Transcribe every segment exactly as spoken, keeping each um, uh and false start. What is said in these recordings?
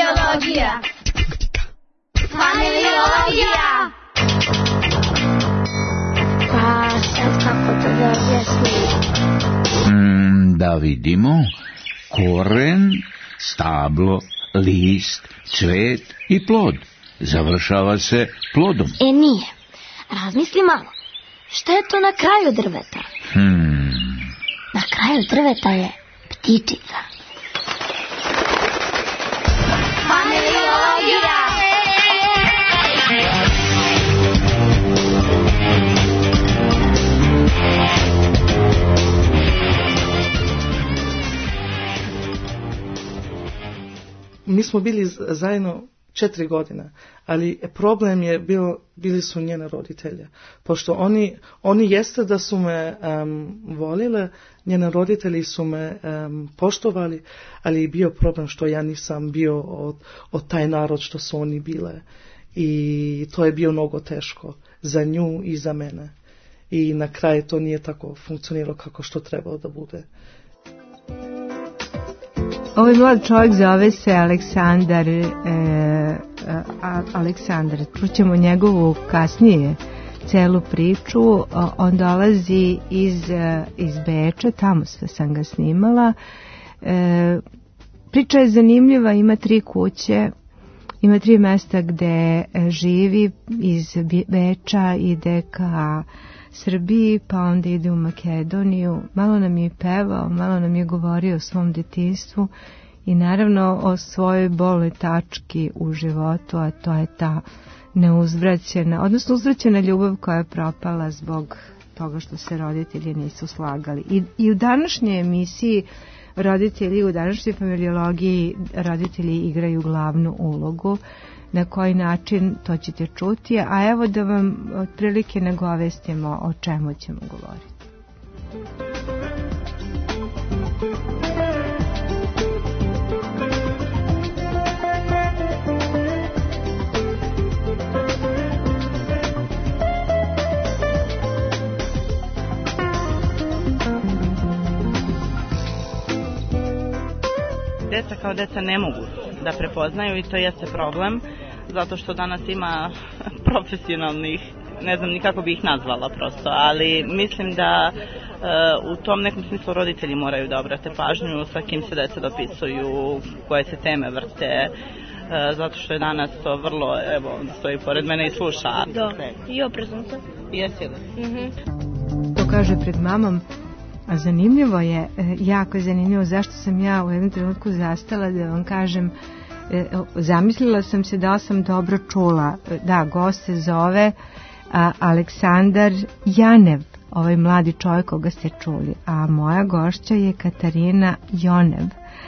Familiologija. Familiologija. Pa sad kako to da objasnim? Mm, da vidimo. Koren, stablo, list, cvet i plod. Završava se plodom. E nije. Razmisli malo. Šta je to na kraju drveta? Hmm. Na kraju drveta je ptičica. Familiologija. Mi smo bili zajedno četiri godine, ali problem je bio, bili su njene roditelje. Pošto oni, oni jeste da su me um, volile, njene roditelji su me um, poštovali, ali je bio problem što ja nisam bio od, od taj narod što su oni bile. I to je bio mnogo teško za nju i za mene. I na kraju to nije tako funkcioniralo kako što trebalo da bude. Ovaj mlad čovjek zove se Aleksandar, e, a, Aleksandar, čućemo njegovu kasnije celu priču. On dolazi iz, iz Beča, tamo sve sam ga snimala. E, priča je zanimljiva, ima tri kuće, ima tri mesta gde živi, iz Beča ide ka Srbiji, pa onda ide u Makedoniju. Malo nam je pevao, malo nam je govorio o svom detinjstvu i naravno o svojoj bolnoj tački u životu, a to je ta neuzvraćena, odnosno uzvraćena ljubav koja je propala zbog toga što se roditelji nisu slagali. I, i u današnjoj emisiji roditelji, u današnjoj familiologiji roditelji igraju glavnu ulogu. Na koji način, to ćete čuti, a evo da vam otprilike nagovestimo o čemu ćemo govoriti. Deca kao deca ne mogu da prepoznaju i to jeste problem, zato što danas ima profesionalnih, ne znam ni kako bi ih nazvala prosto, ali mislim da e, u tom nekom smislu roditelji moraju da obrate pažnju sa kim se deca dopisuju, koje se teme vrte, e, zato što je danas to vrlo, evo, stoji pored mene i sluša. Da, i oprezno se. Jesi li? Mhm. To kaže pred mamom. A zanimljivo je, jako je zanimljivo zašto sam ja u jednom trenutku zastala da vam kažem, zamislila sam se da sam dobro čula. Da, gost se zove a, Aleksandar Janev, ovaj mladi čovjek koga ste čuli, a moja gošća je Katarina Jonev.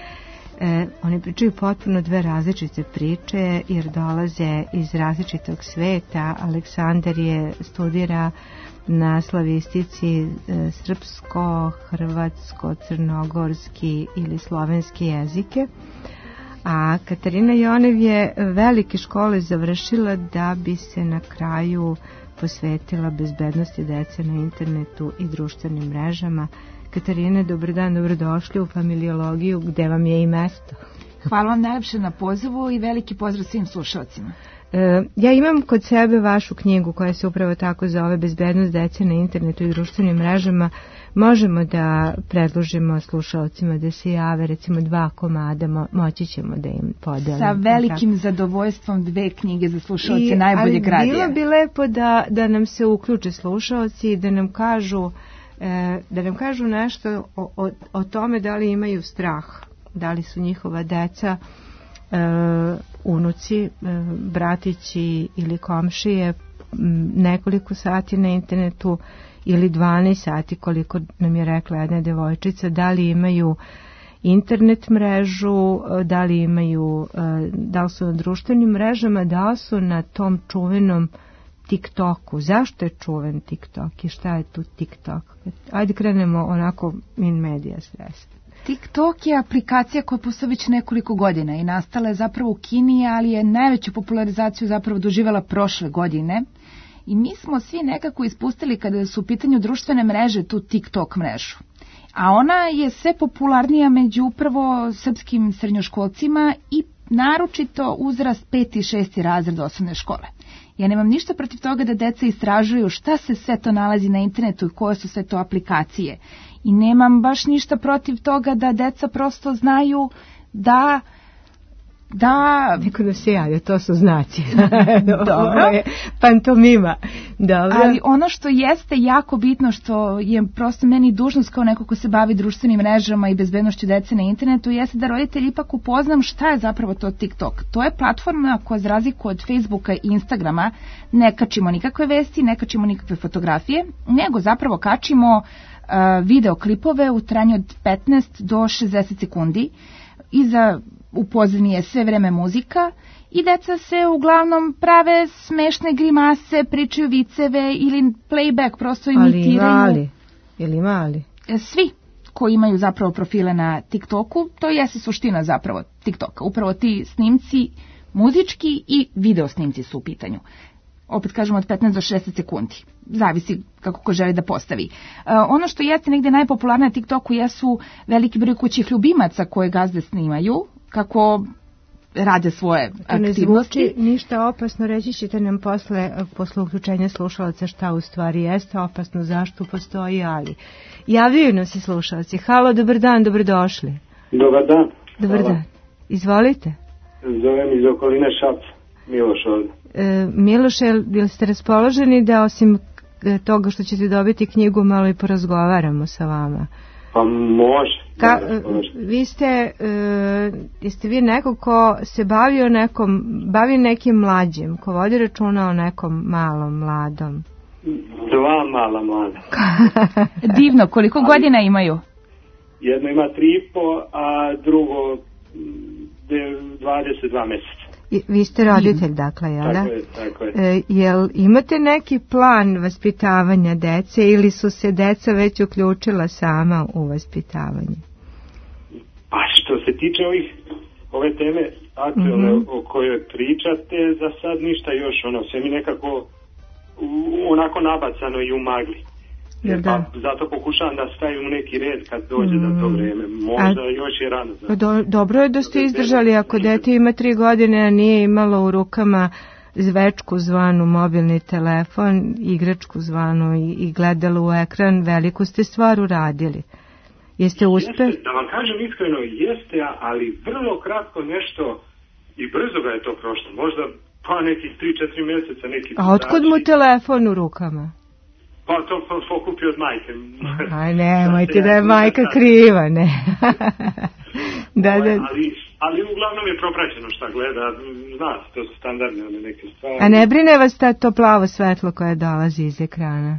E, oni pričaju potpuno dve različite priče jer dolaze iz različitog sveta. Aleksandar je studira na slavistici e, srpsko, hrvatsko, crnogorski ili slovenski jezike, a Katarina Jonev je velike škole završila da bi se na kraju posvetila bezbednosti dece na internetu i društvenim mrežama. Katarina, dobar dan, dobrodošli u familiologiju, gde vam je i mesto. Hvala vam najlepše na pozivu i veliki pozdrav svim slušalcima. E, ja imam kod sebe vašu knjigu koja se upravo tako zove Bezbednost dece na internetu i društvenim mrežama. Možemo da predložimo slušalcima da se jave, recimo dva komada, mo- moći ćemo da im podelimo. Sa velikim tako zadovoljstvom dve knjige za slušalce najboljeg radija. Ali bilo bi lepo da, da nam se uključe slušalci i da nam kažu, e, da nam kažu nešto o, o, o tome da li imaju strah, da li su njihova deca, e, unuci, e, bratići ili komšije nekoliko sati na internetu ili dvanaest sati koliko nam je rekla jedna devojčica, da li imaju internet mrežu, da li imaju, da li su na društvenim mrežama, da li su na tom čuvenom TikToku. Zašto je čuven TikTok i šta je tu TikTok? Ajde krenemo onako in media res. TikTok je aplikacija koja postoji već nekoliko godina i nastala je zapravo u Kini, ali je najveću popularizaciju zapravo doživjela prošle godine. I mi smo svi nekako ispustili kada su u pitanju društvene mreže tu TikTok mrežu. A ona je sve popularnija među upravo srpskim srednjoškolcima i naročito uzrast peti i šesti razred osnovne škole. Ja nemam ništa protiv toga da deca istražuju šta se sve to nalazi na internetu i koje su sve to aplikacije. I nemam baš ništa protiv toga da deca prosto znaju da... Da... Neko da se javlja, to su znaci. Dobro. Je pantomima. Dobro. Ali ono što jeste jako bitno, što je prosto meni dužnost kao neko ko se bavi društvenim mrežama i bezbednošću dece na internetu, jeste da roditelji ipak upoznam šta je zapravo to TikTok. To je platforma koja za razliku od Facebooka i Instagrama ne kačimo nikakve vesti, ne kačimo nikakve fotografije, nego zapravo kačimo uh, videoklipove u trajanju od petnaest do šezdeset sekundi. Iza u pozadini je sve vreme muzika i deca se uglavnom prave smešne grimase, pričaju viceve ili playback, prosto imitiraju. Ali mali, ili mali? Svi koji imaju zapravo profile na TikToku, to jeste suština zapravo TikToka. Upravo ti snimci muzički i video snimci su u pitanju. Opet kažemo od petnaest do šezdeset sekundi. Zavisi kako ko želi da postavi. E, ono što jeste negde najpopularnije na TikToku jesu veliki broj kućih ljubimaca koje gazde snimaju, kako rade svoje aktivnosti. To ne zvuči ništa opasno, reći ćete nam posle, posle uključenja slušalaca šta u stvari jeste opasno, zašto postoji, ali javljaju nas i slušalci. Halo, dobar dan, dobrodošli. Dobar dan. Dobar Hvala. dan. Izvolite. Zovem iz okoline Šapca, Miloš ovdje. E, Miloše, jel ste raspoloženi da osim toga što ćete dobiti knjigu malo i porazgovaramo sa vama? Pa može. Ka, vi ste, e, jeste vi neko ko se bavio nekom, bavi nekim mlađim, ko vodi računa o nekom malom, mladom? Dva mala mlada. Divno, koliko Ali, godina imaju? Jedno ima tri i po, a drugo dvadeset dva mjeseca. I, vi ste roditelj, dakle, jel da? Tako je, tako je. E, jel imate neki plan vaspitavanja dece ili su se deca već uključila sama u vaspitavanje? Pa što se tiče ovih, ove teme aktualne mm-hmm. o kojoj pričate, za sad ništa još, ono, sve mi nekako onako nabacano i u magli. Jer da. Pa zato pokušavam da stavim u neki red kad dođe mm. za to vreme. Možda a, još je rano. Pa do, dobro je da ste izdržali. Ako dete ima tri godine, a nije imalo u rukama zvečku zvanu mobilni telefon, igračku zvanu i, i gledalo u ekran, veliku ste stvar uradili. Jeste uspeli? Jeste, da vam kažem iskreno, jeste, ali vrlo kratko nešto i brzo ga je to prošlo. Možda pa nekih tri četiri mjeseca. Neki a otkud mu telefon u rukama? Pa to pokupio od majke. Aj nemojte da je majka kriva, ne. da, da. Ali, ali uglavnom je propraćeno šta gleda, znate, to su standardne one neke stvari. A ne brine vas ta to plavo svetlo koje dolazi iz ekrana?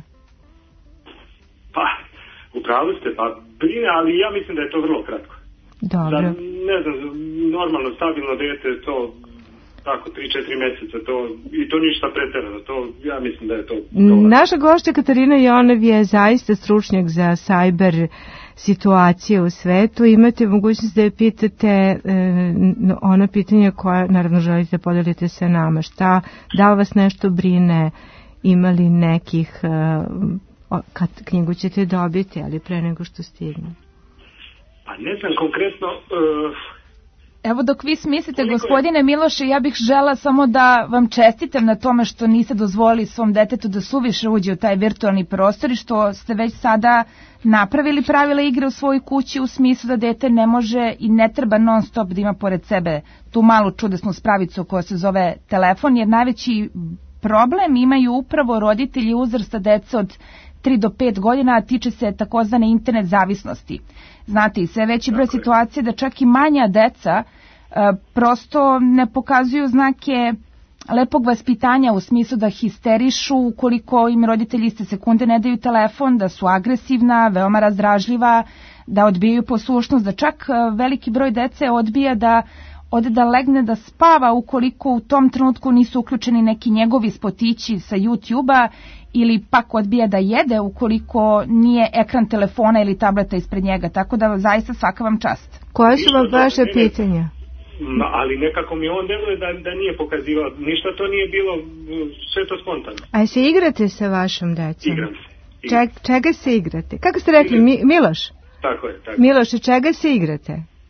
Pa, upravo ste, pa brine, ali ja mislim da je to vrlo kratko. Dobro. Da, ne znam, normalno, stabilno dete, to... tako, tri četiri mjeseca, to, i to ništa pretjerano, to, ja mislim da je to dovoljno. Naša gošća Katarina Jonov je zaista stručnjak za sajber situacije u svetu. Imate mogućnost da je pitate e, ona pitanja koja, naravno, želite da podelite sa nama. Šta, da li vas nešto brine, ima li nekih, e, kad knjigu ćete dobiti, ali pre nego što stigne? Pa ne znam, konkretno... E, Evo dok vi smislite, gospodine Miloše, ja bih žela samo da vam čestitam na tome što niste dozvolili svom detetu da suviše uđe u taj virtualni prostor i što ste već sada napravili pravila igre u svojoj kući u smislu da dete ne može i ne treba non stop da ima pored sebe tu malu čudesnu spravicu koja se zove telefon, jer najveći problem imaju upravo roditelji uzrasta deca od tri do pet godina, a tiče se takozvane internet zavisnosti. Znate, i sve veći broj situacije da čak i manja deca e, prosto ne pokazuju znake lepog vaspitanja u smislu da histerišu ukoliko im roditelji iste sekunde ne daju telefon, da su agresivna, veoma razdražljiva, da odbijaju poslušnost, da čak veliki broj dece odbija da ode da legne da spava ukoliko u tom trenutku nisu uključeni neki njegovi spotići sa YouTube-a ili pak odbija da jede ukoliko nije ekran telefona ili tableta ispred njega, tako da zaista svaka vam čast. Koje su vam vaše pitanja? Ma, ali nekako mi on deluje da, da nije pokazivao, ništa to nije bilo, sve to spontano. A se igrate sa vašom decom? Igram se. Igram. Čeg, čega se igrate? Kako ste rekli, Mi, Miloš? Tako je, tako. Miloše, čega se igrate?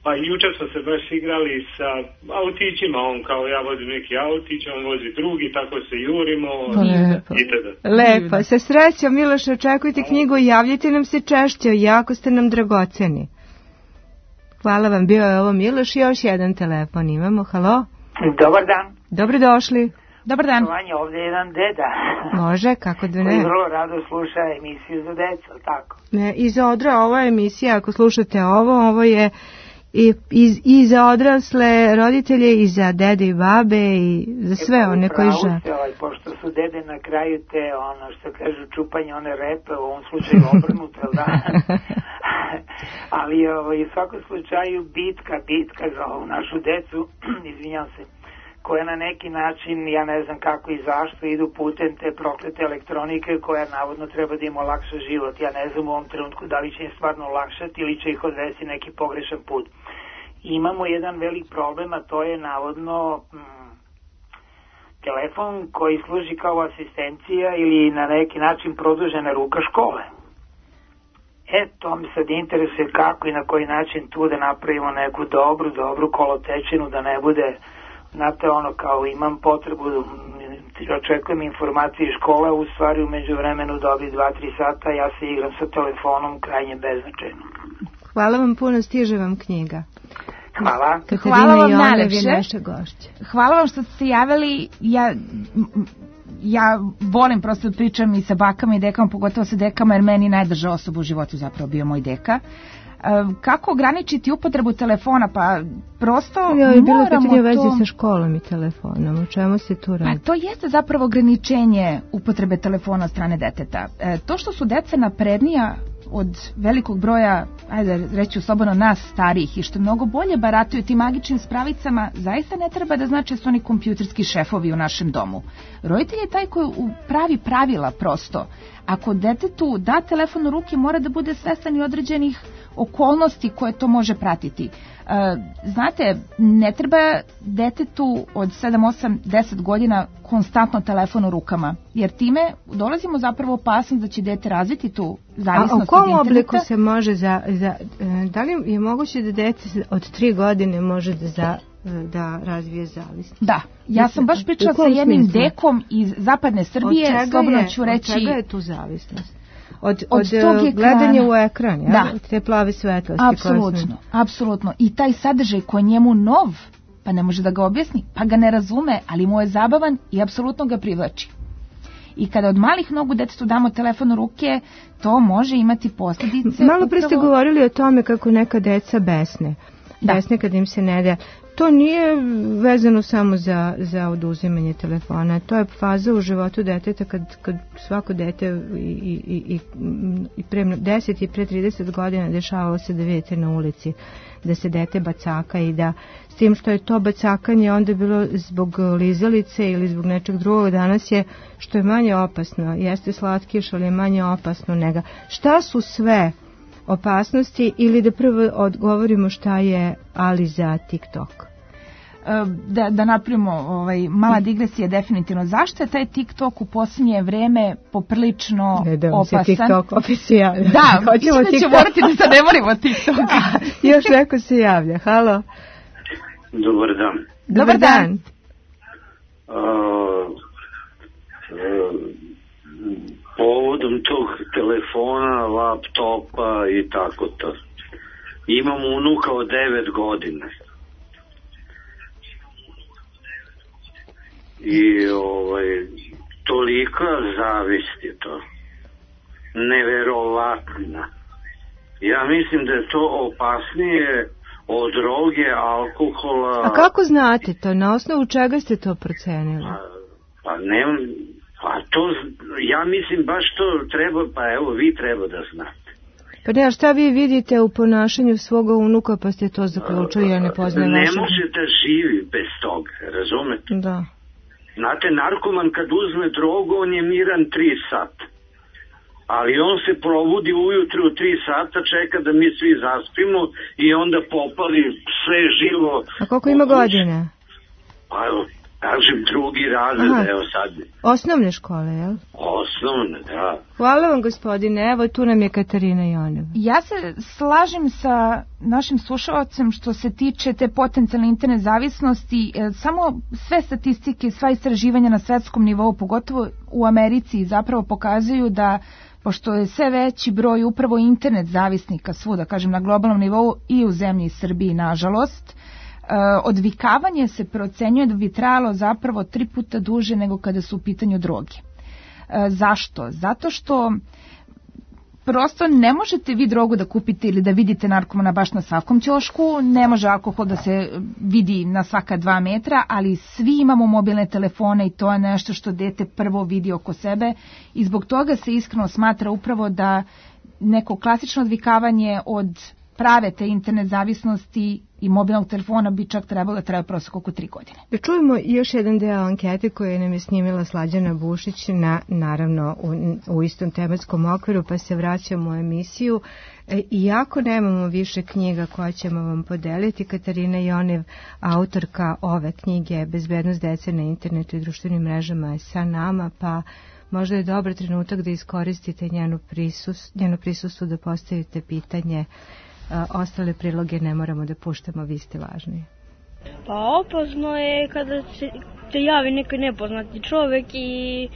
Pa jučer smo se baš igrali sa autićima, on kao ja vozim neki autić, on vozi drugi, tako se jurimo. Lepo. Itd. Lepo, sa srećom Miloše, očekujte knjigu i javljajte nam se češće, jako ste nam dragoceni. Hvala vam, bio je ovo Miloš i još jedan telefon imamo, halo? Dobar dan. Dobrodošli. Dobar dan. Vanja, ovdje je jedan deda. Može, kako da ne. Koji vrlo rado sluša emisiju za decu, tako? Ne, i za odra, ova emisija, ako slušate ovo, ovo je i, i, i za odrasle roditelje, i za dede i babe, i za sve e, one koji žele. Ovaj, pošto su dede na kraju te, ono što kažu, čupanje one repe, u ovom slučaju obrnuto, da? Ali ovaj, u svakom slučaju bitka, bitka za ovu našu decu, izvinjam se, koja na neki način, ja ne znam kako i zašto, idu putem te proklete elektronike koja navodno treba da im olakša život. Ja ne znam u ovom trenutku da li će im stvarno olakšati ili će ih odvesti neki pogrešan put. Imamo jedan velik problem, a to je navodno mm, telefon koji služi kao asistencija ili na neki način produžena ruka škole. E, to mi sad interesuje kako i na koji način tu da napravimo neku dobru, dobru kolotečinu, da ne bude... Znate, ono, kao imam potrebu, očekujem informacije iz škole, u stvari umeđu vremenu dobi dva tri sata, ja se igram sa telefonom, krajnje beznačajno. Hvala vam puno, stiže vam knjiga. Hvala. Hvala vam najlepše. Hvala vam što ste se javili. Ja, ja volim prosto da pričam i sa bakama i dekama, pogotovo sa dekama, jer meni najdrža osoba u životu zapravo bio moj deka. Kako ograničiti upotrebu telefona? Pa prosto ja, je bilo pitanje to... vezi sa školom i telefonom. O čemu se tu radi? Pa to jeste zapravo ograničenje upotrebe telefona od strane deteta. E, to što su deca naprednija od velikog broja, ajde reći slobodno nas starijih, i što mnogo bolje barataju tim magičnim spravicama, zaista ne treba da znači da su oni kompjuterski šefovi u našem domu. Roditelj je taj koji pravi pravila prosto. Ako detetu da telefon u ruke, mora da bude svestan i određenih okolnosti koje to može pratiti. E, znate, ne treba detetu od sedam, osam, deset godina konstantno telefon u rukama, jer time dolazimo zapravo opasnost da će dete razviti tu zavisnost od interneta. A u kom obliku se može za, za, da li je moguće da dete od tri godine može da za, da razvije zavisnost? Da, ja sam baš pričala sa jednim smislu? dekom iz zapadne Srbije, slobodno ću reći... Od čega je tu zavisnost? Od, od, od gledanja u ekran, ja? Da. Te plave svetlosti. Apsolutno, apsolutno. I taj sadržaj koji je njemu nov, pa ne može da ga objasni, pa ga ne razume, ali mu je zabavan i apsolutno ga privlači. I kada od malih nogu detetu damo telefon u ruke, to može imati posljedice. Malo pre ste upravo... govorili o tome kako neka deca besne. Da. Besne kad im se ne da. To nije vezano samo za, za oduzimanje telefona. To je faza u životu deteta kad, kad svako dete i, i, i, i pre deset i pre trideset godina dešavalo se da vidite na ulici da se dete bacaka i da s tim što je to bacakanje onda bilo zbog lizalice ili zbog nečeg drugog, danas je što je manje opasno. Jeste slatkiš, ali je manje opasno nego. Šta su sve opasnosti ili da prvo odgovorimo šta je ali za TikTok? Da, da napravimo ovaj, mala digresija definitivno. Zašto je taj TikTok u posljednje vreme poprilično ne da opasan? Se TikTok opet se javlja. Da, mislim da će morati da se ne morimo TikTok. Još neko se javlja. Halo. Dobar dan. Dobar dan. Uh, uh, povodom tog telefona, laptopa i tako to. Imam unuka od devet godina. I ovaj, tolika zavist je to. Neverovatna. Ja mislim da je to opasnije od droge, alkohola. A kako znate to? Na osnovu čega ste to procenili? Pa, pa ne, pa to, ja mislim baš to treba, pa evo vi treba da znate. Pa ne, a šta vi vidite u ponašanju svoga unuka pa ste to zaključili, ja ne poznajem vaše... Ne može da živi bez toga, razumete? Da. Znate, narkoman kad uzme drogu, on je miran tri sata. Ali on se probudi ujutru u tri sata, čeka da mi svi zaspimo i onda popali sve živo. A koliko ima godina? Pa Kažem drugi razred, Aha. evo sad. Osnovne škole, jel? Osnovne, da. Hvala vam, gospodine. Evo, tu nam je Katarina Jonev. Ja se slažem sa našim slušalcem što se tiče te potencijalne internet zavisnosti. E, samo sve statistike, sva istraživanja na svetskom nivou, pogotovo u Americi, zapravo pokazuju da pošto je sve veći broj upravo internet zavisnika svuda, kažem na globalnom nivou i u zemlji Srbiji, nažalost, odvikavanje se procenjuje da bi trajalo zapravo tri puta duže nego kada su u pitanju droge. Zašto? Zato što prosto ne možete vi drogu da kupite ili da vidite narkomana baš na svakom ćošku, ne može alkohol da se vidi na svaka dva metra, ali svi imamo mobilne telefone i to je nešto što dete prvo vidi oko sebe i zbog toga se iskreno smatra upravo da neko klasično odvikavanje od prave te internet zavisnosti i mobilnog telefona bi čak trebalo da traje prosjek oko tri godine. Da čujemo još jedan deo ankete koje nam je snimila Slađana Bušić na, naravno u, u istom tematskom okviru, pa se vraćamo u emisiju. E, iako nemamo više knjiga koje ćemo vam podeliti, Katarina Jonev, autorka ove knjige Bezbednost dece na internetu i društvenim mrežama je sa nama, pa možda je dobar trenutak da iskoristite njeno prisustvo, njeno prisustvo da postavite pitanje. Ostale priloge ne moramo da puštamo, vi ste važni. Pa opasno je kada se te javi neki nepoznati čovek i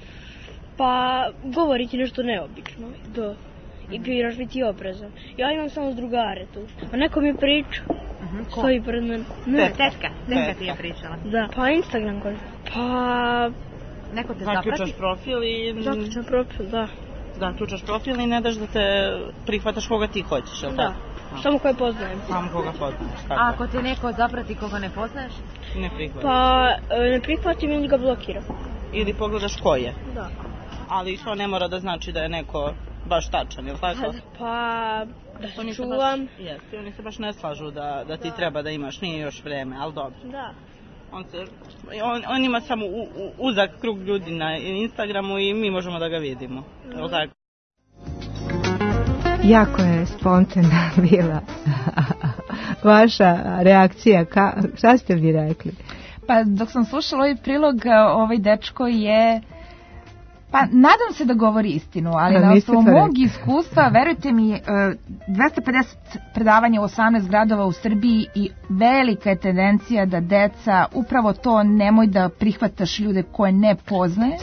pa govori ti nešto neobično. Da. I biraš biti oprezan. Ja imam samo drugare tu. A neko mi priča. Uh-huh. Stoji pred menom. Ne. Tetka. Tetka ti je pričala. Da. Pa Instagram kaže. Pa... Neko te zaprati? Zaključaš profil i... Zaključam profil, da. Zaključaš profil i ne daš da te prihvataš koga ti hoćeš, je li tako? Da, samo koje poznajem. Samo koga poznajem. A ako te neko zaprati koga ne poznaješ? Ne prihvataš. Pa ne prihvatim ili ga blokiram. Ili pogledaš ko je? Da. Ali to ne mora da znači da je neko baš tačan, je li tako? Pa da se čuvam. Jesi, oni se baš ne slažu da, da ti treba da imaš, nije još vreme, ali dobro. Da. On, se, on, on ima samo u, u, uzak krug ljudi na Instagramu i mi možemo da ga vidimo. Mm. Je tako? Jako je spontana bila vaša reakcija. Ka, šta ste vi rekli? Pa dok sam slušala ovaj prilog, ovaj dečko je... Pa nadam se da govori istinu, ali na osnovu mog iskustva, verujte mi, dvesta pedeset predavanja u osamnaest gradova u Srbiji i velika je tendencija da deca upravo to nemoj da prihvataš ljude koje ne poznaješ.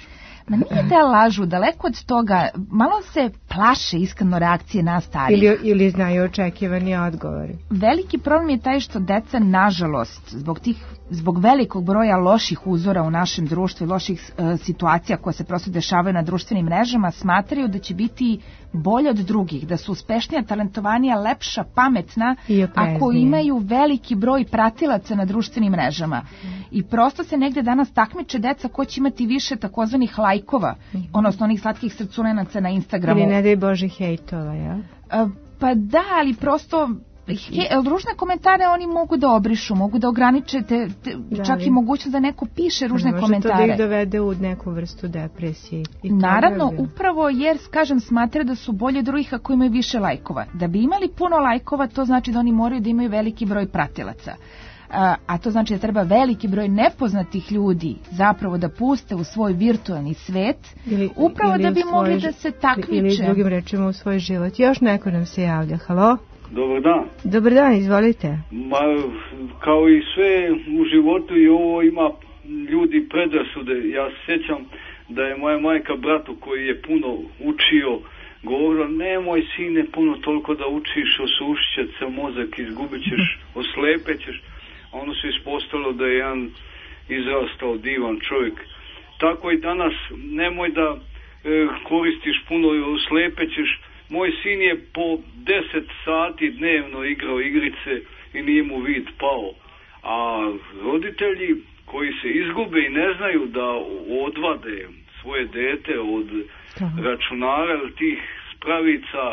Ma nije da lažu, daleko od toga, malo se plaše iskreno reakcije na starijih. Ili, ili znaju očekivani odgovori. Veliki problem je taj što deca, nažalost, zbog tih, zbog velikog broja loših uzora u našem društvu i loših uh, situacija koje se prosto dešavaju na društvenim mrežama, smatraju da će biti bolje od drugih, da su uspešnija, talentovanija, lepša, pametna, ako imaju veliki broj pratilaca na društvenim mrežama. Mm. I prosto se negde danas takmiče deca ko će imati više takozvanih lajkova, mm. odnosno onih slatkih srculenaca na Instagramu. Ili ne daj Bože hejtova, ja? Uh, pa da, ali prosto... He, ružne komentare oni mogu da obrišu, mogu da ograniče te, te, čak i mogućnost da neko piše ružne može komentare. Može to da ih dovede u neku vrstu depresije. I naravno, upravo jer, kažem, smatra da su bolje drugih ako imaju više lajkova. Da bi imali puno lajkova, to znači da oni moraju da imaju veliki broj pratilaca. A, a to znači da treba veliki broj nepoznatih ljudi zapravo da puste u svoj virtualni svet, ili, upravo ili da bi svoj, mogli da se takmiče. Ili drugim rečima u svoj život. Još neko nam se javlja. Halo? Dobar dan. Dobar dan, izvolite. Ma, kao i sve u životu i ovo ima ljudi predrasude. Ja se sjećam da je moja majka bratu koji je puno učio govorila, nemoj sine puno toliko da učiš, osušit će se mozak, izgubit ćeš, oslepećeš. A ono se ispostavilo da je jedan izrastao divan čovjek. Tako i danas nemoj da e, koristiš puno, oslepećeš. Moj sin je po deset sati dnevno igrao igrice i nije mu vid pao. A roditelji koji se izgube i ne znaju da odvade svoje dete od Aha. računara ili tih spravica,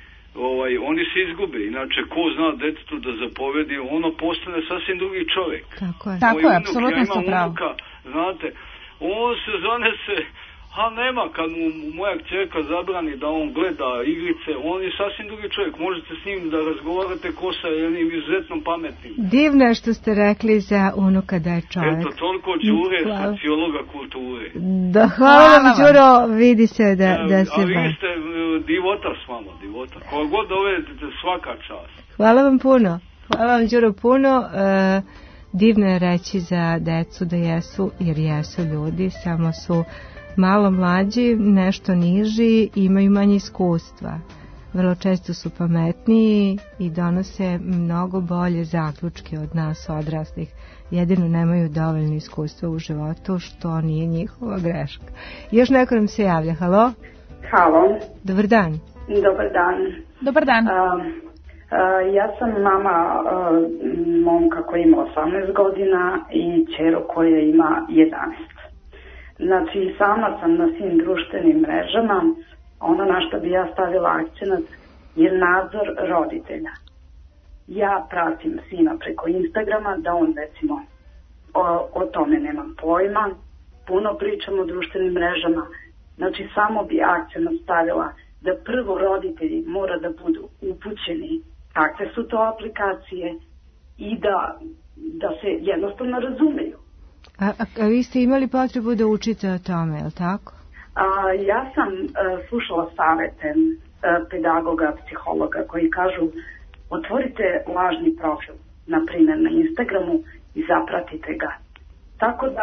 ovaj, oni se izgube. Inače, ko zna detetu da zapovedi, ono postane sasvim drugi čovjek. Tako je, Tako je unuk, apsolutno ja ste pravo. Unuka, znate, on se zanese, A nema, kad mu moja kćerka zabrani da on gleda igrice, on je sasvim drugi čovjek. Možete s njim da razgovarate ko sa jednim izuzetno pametnim. Divno je što ste rekli za unuka da je čovjek. Eto, toliko Đure, sociologa kulture. Da, hvala vam, Đuro, vidi se da, da se... A vi ste divota s vama, divota. Koga god dovedete, svaka čast. Hvala vam puno. Hvala vam, Đuro, puno. E, divno je reći za decu da jesu, jer jesu ljudi, samo su malo mlađi, nešto niži, imaju manje iskustva. Vrlo često su pametniji i donose mnogo bolje zaključke od nas odraslih. Jedino nemaju dovoljno iskustva u životu, što nije njihova greška. Još neko nam se javlja. Halo? Halo. Dobar dan. Dobar dan. Dobar dan. Uh, uh, ja sam mama uh, momka koji ima osamnaest godina i ćeru koja ima jedanaest. Znači, sama sam na svim društvenim mrežama. Ono na što bi ja stavila akcenat je nadzor roditelja. Ja pratim sina preko Instagrama, da on, recimo, o, o tome nemam pojma. Puno pričam o društvenim mrežama. Znači, samo bi akcenat stavila da prvo roditelji mora da budu upućeni kakve su to aplikacije i da, da se jednostavno razumeju. A, a, a vi ste imali potrebu da učite o tome, je li tako? A, ja sam a, slušala savete a, pedagoga, psihologa koji kažu otvorite lažni profil, na primjer na Instagramu, i zapratite ga. Tako da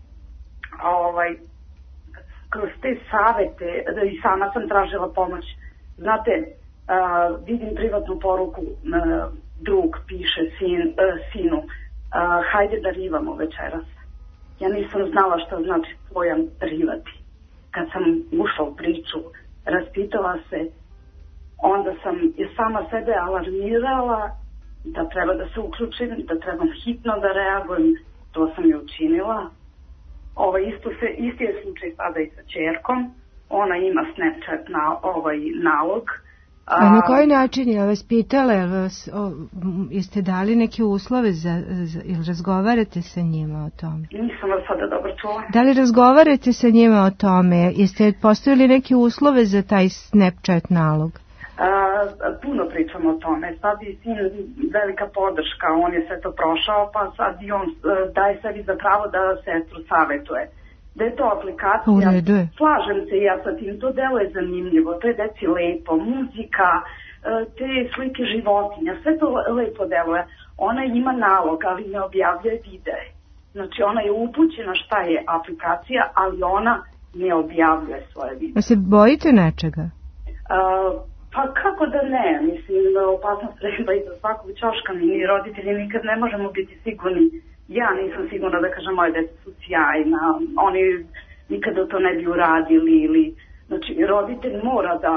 ovaj, kroz te savete, da i sama sam tražila pomoć. Znate, a, vidim privatnu poruku, a, drug piše sin, a, sinu, a, hajde da rivamo večeras. Ja nisam znala što znači pojam rivati. Kad sam ušla u priču, raspitala se, onda sam je sama sebe alarmirala da treba da se uključim, da trebam hitno da reagujem. To sam je učinila. Ovaj, isto se, isti je slučaj sada i sa ćerkom. Ona ima Snapchat na ovaj nalog. A na koji način je vas pitala? Je vas, o, jeste dali neke uslove za, za, ili razgovarate sa njima o tome? Nisam vas sada dobro čula. Da li razgovarate sa njima o tome? Jeste postavili neke uslove za taj Snapchat nalog? A, puno pričamo o tome. Sad je sin velika podrška, on je sve to prošao, pa sad i on daje sebi za pravo da sestru savetuje. Da je to aplikacija, slažem se ja sa tim, to delo je zanimljivo, to je deci lepo, muzika, te slike životinja, sve to lepo deluje. Ona ima nalog, ali ne objavljuje videe. Znači ona je upućena šta je aplikacija, ali ona ne objavljuje svoje videe. A se bojite nečega? Uh, pa kako da ne, mislim, opasnost treba i za svakog ćoška, mi roditelji nikad ne možemo biti sigurni. Ja nisam sigurna da kažem moje djeca su sjajna, oni nikada to ne bi uradili ili, znači roditelj mora da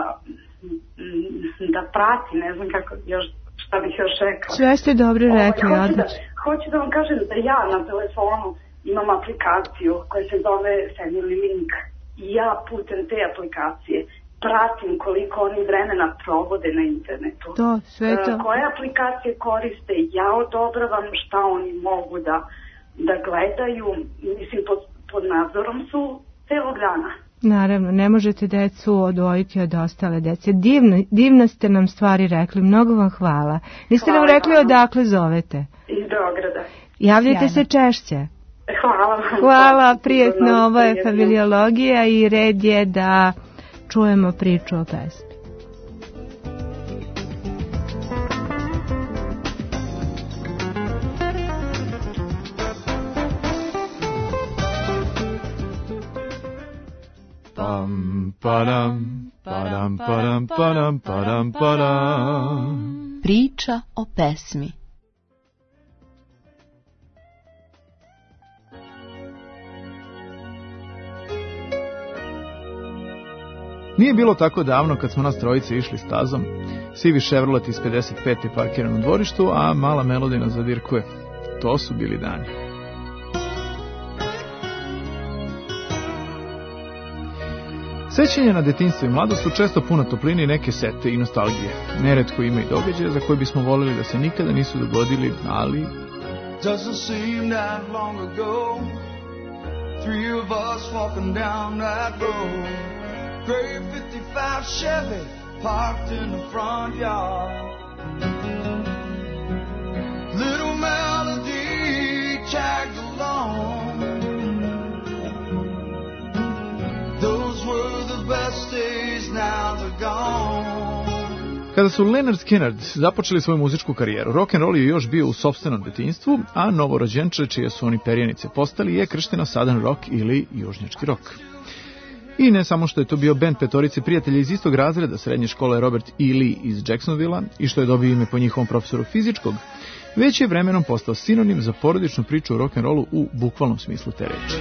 da prati, ne znam kako još, šta bih još rekla. Sve ste dobro rekli, ovaj, hoću, da, hoću da vam kažem da ja na telefonu imam aplikaciju koja se zove Family Link i ja putem te aplikacije pratim koliko oni vremena provode na internetu. To, sve to. Koje aplikacije koriste, ja odobravam šta oni mogu da, da gledaju, mislim pod, pod nadzorom su celog dana. Naravno, ne možete decu odvojiti od ostale dece. Divno, divno ste nam stvari rekli, mnogo vam hvala. Niste hvala nam rekli vam. Odakle zovete? Iz Beograda. Javljajte Sjajno. Se češće. Hvala vam. Hvala, prijetno, ovo je familiologija i red je da čujemo priču o pesmi. Pam, padam, padam, padam, padam, padam, padam. Priča o pesmi. Nije bilo tako davno kad smo nas trojice išli stazom. Sivi Chevrolet iz pedeset pete je parkiran u dvorištu, a mala Melodina zavirkuje. To su bili dani. Sećanja na detinjstvo i mladost su često puno topline i neke sete i nostalgije. Neretko ima i događaje za koje bismo voljeli da se nikada nisu dogodili, ali... Doesn't seem that long ago Three of us walking down that road. Gray fifty-five Chevy parked in the front yard. Little Melody tagged along. Those were the best days, now they're gone. Kada su Lynyrd Skynyrd započeli svoju muzičku karijeru, rock'n'roll je još bio u sopstvenom detinjstvu, a novorođenče čije su oni perjanice postali je kršteno Southern rock ili južnjački rock. I ne samo što je to bio bend petorice prijatelja iz istog razreda srednje škole Robert E. Lee iz Jacksonvilla i što je dobio ime po njihovom profesoru fizičkog, već je vremenom postao sinonim za porodičnu priču o rock'n'rollu u bukvalnom smislu te reči.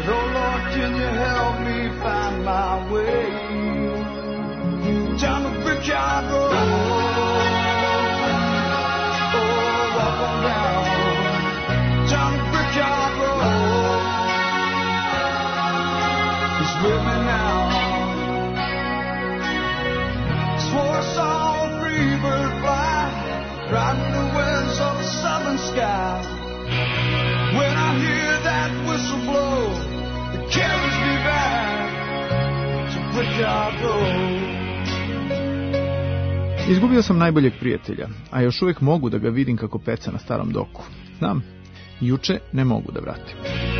Swore I saw a free bird fly, riding the winds of the southern sky. When I hear that whistle blow, it carries me back to Brickyard Road. Izgubio sam najboljeg prijatelja, a još uvijek mogu da ga vidim kako peca na starom doku. Znam, juče ne mogu da vratim.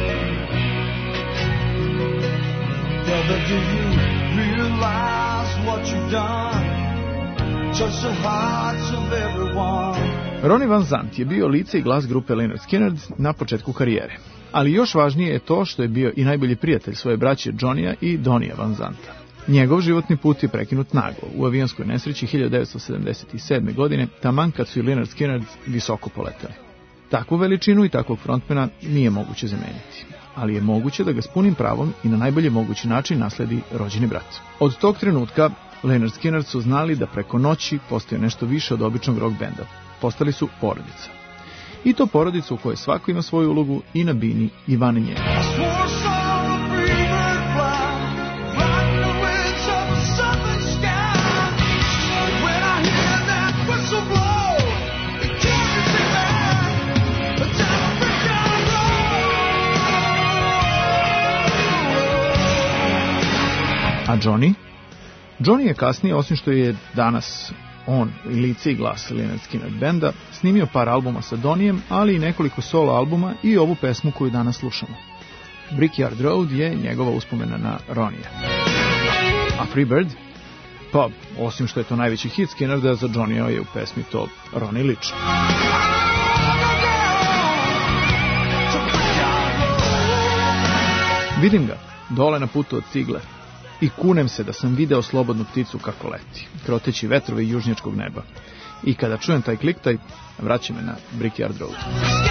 Brother, do you realize what you've done? Touch the hearts of everyone. Ronnie Van Zant je bio lice i glas grupe Lynyrd Skynyrd na početku karijere. Ali još važnije je to što je bio i najbolji prijatelj svoje braće Johnnyja i Donija Van Zanta. Njegov životni put je prekinut naglo u avionskoj nesreći hiljadu devetsto sedamdeset sedme. godine, taman kad su i Lynyrd Skynyrd visoko poletali. Takvu veličinu i takvog frontmena nije moguće zameniti, ali je moguće da ga s punim pravom i na najbolji mogući način nasledi rođeni brat. Od tog trenutka Lynyrd Skynyrd su znali da preko noći postoje nešto više od običnog rock benda. Postali su porodica. I to porodica u kojoj svako ima svoju ulogu i na bini i van nje. A Johnny? Johnny je kasnije, osim što je danas on lice i glas Lynyrd Skynyrd benda, snimio par albuma sa Donijem, ali i nekoliko solo albuma i ovu pesmu koju danas slušamo. Brickyard Road je njegova uspomena na Ronija. A Freebird? Pa, osim što je to najveći hit Skynyrda, za Johnnyja je u pesmi to Ronnie lično. Vidim ga, dole na putu od cigle, i kunem se da sam video slobodnu pticu kako leti, kroteći vetrove južnjačkog neba. I kada čujem taj kliktaj, vraća me na Brickyard Road.